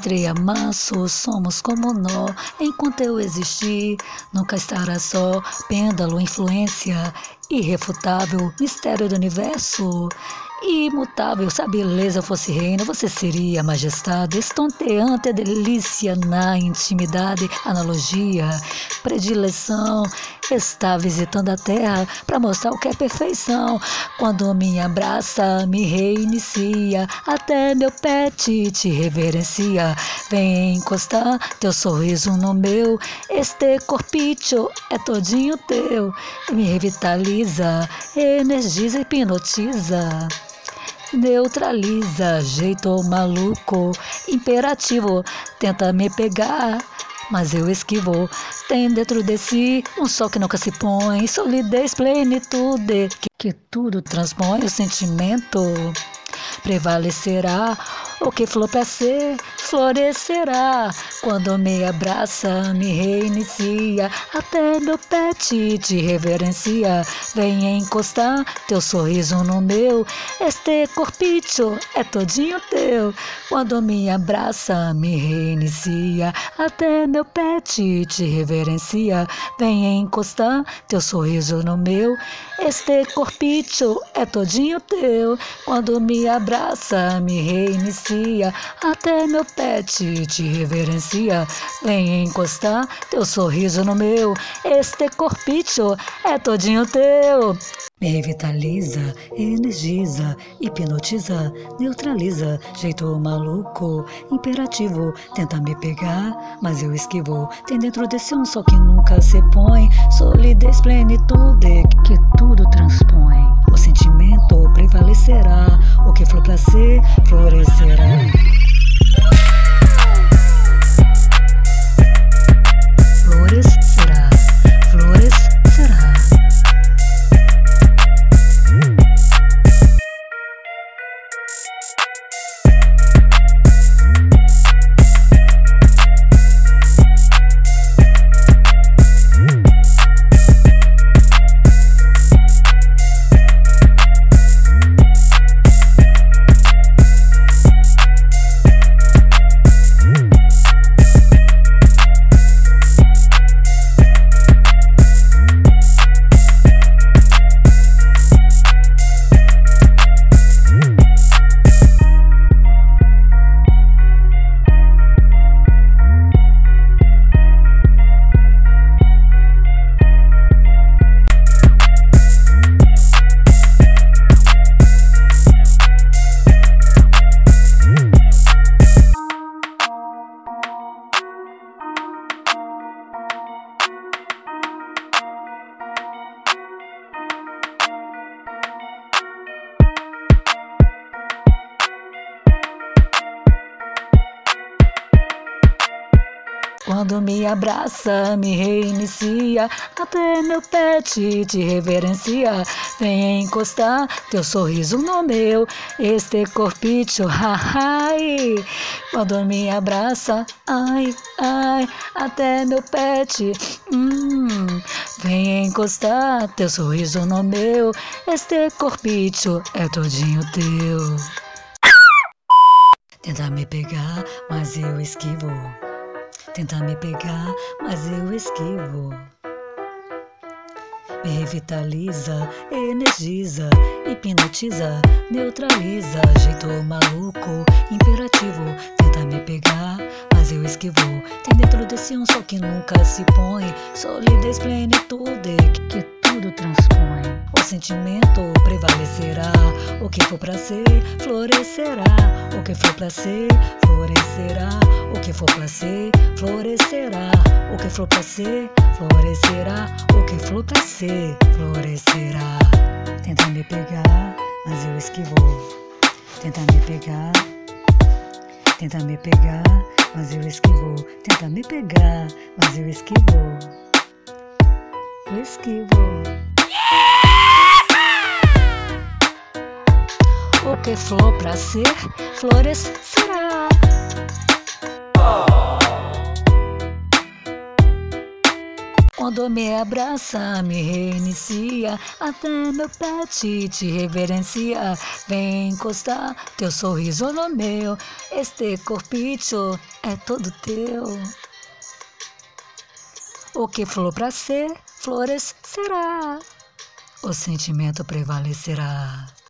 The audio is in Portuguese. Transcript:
Entre amassos somos como nó. Enquanto eu existir, nunca estará só. Pêndulo, influência irrefutável, mistério do universo imutável. Se a beleza fosse reina, você seria majestade. Estonteante a delícia na intimidade. Analogia, predileção, está visitando a terra para mostrar o que é perfeição. Quando me abraça, me reinicia, até meu pet te reverencia. Vem encostar teu sorriso no meu, este corpício é todinho teu. Me revitaliza, energiza, hipnotiza, neutraliza, jeito maluco, imperativo, tenta me pegar, mas eu esquivo. Tem dentro de si um sol que nunca se põe, solidez, plenitude, que tudo transpõe. O sentimento prevalecerá, o que for pra ser, florescerá. Quando me abraça, me reinicia, até meu pet te reverencia. Vem encostar teu sorriso no meu, este corpício é todinho teu. Quando me abraça, me reinicia, até meu pet te reverencia. Vem encostar teu sorriso no meu, este corpício é todinho teu. Quando me abraça, me reinicia, até meu pet te reverencia. Vem encostar teu sorriso no meu, este corpício é todinho teu. Me revitaliza, energiza, hipnotiza, neutraliza, jeito maluco, imperativo, tenta me pegar, mas eu esquivo. Tem dentro desse um sol que nunca se põe, solidez, plenitude, que tudo transpõe. O sentimento prevalecerá, o que for pra ser, florescerá. Florescerá, florescerá. Quando me abraça, me reinicia, até meu pet te reverencia. Vem encostar teu sorriso no meu, este corpício, ai. Quando me abraça, ai, ai, até meu pet, Vem encostar teu sorriso no meu, este corpício é todinho teu. Tenta me pegar, mas eu esquivo. Tenta me pegar, mas eu esquivo. Me revitaliza, energiza, hipnotiza, neutraliza, jeito maluco, imperativo. Tenta me pegar, mas eu esquivo. Tem dentro desse um sol que nunca se põe, solidez, plenitude, que tudo transpõe. O sentimento prevalecerá, o que for pra ser, florescerá. O que for pra ser, florescerá. O que for pra ser, florescerá. O que for pra ser, florescerá. O que for pra ser, florescerá. Tenta me pegar, mas eu esquivo. Tenta me pegar, tenta me pegar, mas eu esquivo. Tenta me pegar, mas eu esquivo. Eu esquivo. O que for pra ser, florescerá. Quando me abraça, me reinicia, até meu pet te reverencia. Vem encostar teu sorriso no meu, este corpicho é todo teu. O que flor pra ser, florescerá, o sentimento prevalecerá.